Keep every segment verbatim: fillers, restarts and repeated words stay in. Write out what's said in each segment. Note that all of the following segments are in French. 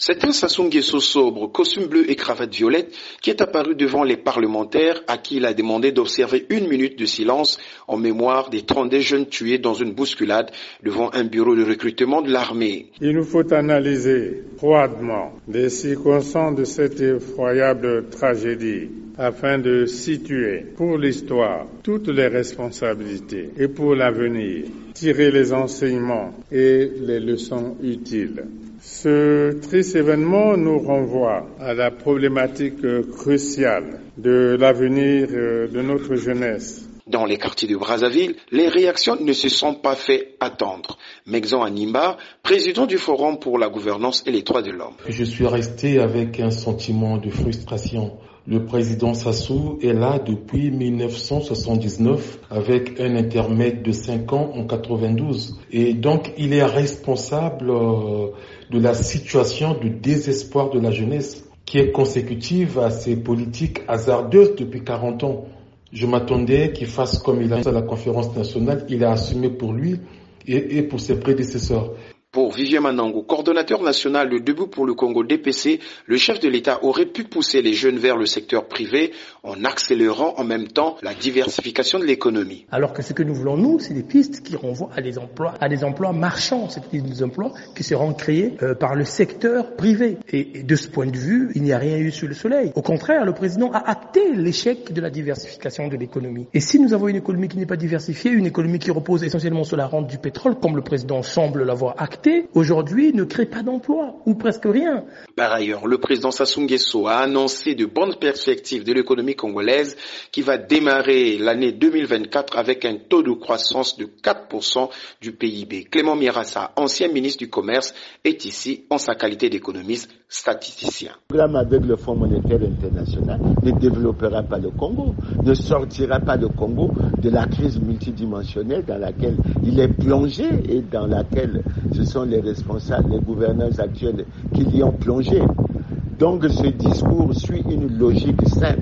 C'est un Sassou Nguesso sobre, costume bleu et cravate violette, qui est apparu devant les parlementaires à qui il a demandé d'observer une minute de silence en mémoire des trente jeunes tués dans une bousculade devant un bureau de recrutement de l'armée. Il nous faut analyser froidement les circonstances de cette effroyable tragédie afin de situer pour l'histoire toutes les responsabilités et pour l'avenir, tirer les enseignements et les leçons utiles. Ce triste événement nous renvoie à la problématique cruciale de l'avenir de notre jeunesse. Dans les quartiers de Brazzaville, les réactions ne se sont pas fait attendre. Megzan Animba, président du Forum pour la gouvernance et les droits de l'homme. Je suis resté avec un sentiment de frustration. Le président Sassou est là depuis mille neuf cent soixante-dix-neuf avec un intermède de cinq ans en quatre-vingt-douze. Et donc il est responsable de la situation de désespoir de la jeunesse qui est consécutive à ces politiques hasardeuses depuis quarante ans. Je m'attendais qu'il fasse comme il a fait à la conférence nationale, il a assumé pour lui et, et pour ses prédécesseurs. Pour Vivien Manango, coordonnateur national de Debout pour le Congo D P C, le chef de l'État aurait pu pousser les jeunes vers le secteur privé en accélérant en même temps la diversification de l'économie. Alors que ce que nous voulons, nous, c'est des pistes qui renvoient à des emplois, à des emplois marchands, c'est-à-dire des emplois qui seront créés euh, par le secteur privé. Et, et de ce point de vue, il n'y a rien eu sous le soleil. Au contraire, le président a acté l'échec de la diversification de l'économie. Et si nous avons une économie qui n'est pas diversifiée, une économie qui repose essentiellement sur la rente du pétrole, comme le président semble l'avoir acté, aujourd'hui ne crée pas d'emploi, ou presque rien. Par ailleurs, le président Sassou Nguesso a annoncé de bonnes perspectives de l'économie congolaise qui va démarrer l'année deux mille vingt-quatre avec un taux de croissance de quatre pour cent du P I B. Clément Mirassa, ancien ministre du Commerce, est ici en sa qualité d'économiste statisticien. Le programme avec le Fonds monétaire international ne développera pas le Congo, ne sortira pas le Congo de la crise multidimensionnelle dans laquelle il est plongé et dans laquelle ce sont les responsables, les gouverneurs actuels qui l'y ont plongé. Donc ce discours suit une logique simple.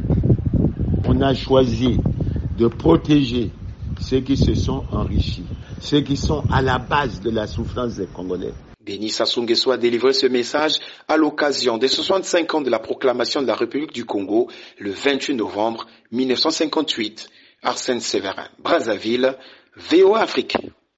On a choisi de protéger ceux qui se sont enrichis, ceux qui sont à la base de la souffrance des Congolais. Denis Sassou Nguesso a délivré ce message à l'occasion des soixante-cinq ans de la proclamation de la République du Congo le vingt-huit novembre mille neuf cent cinquante-huit. Arsène Séverin, Brazzaville, V O A Afrique.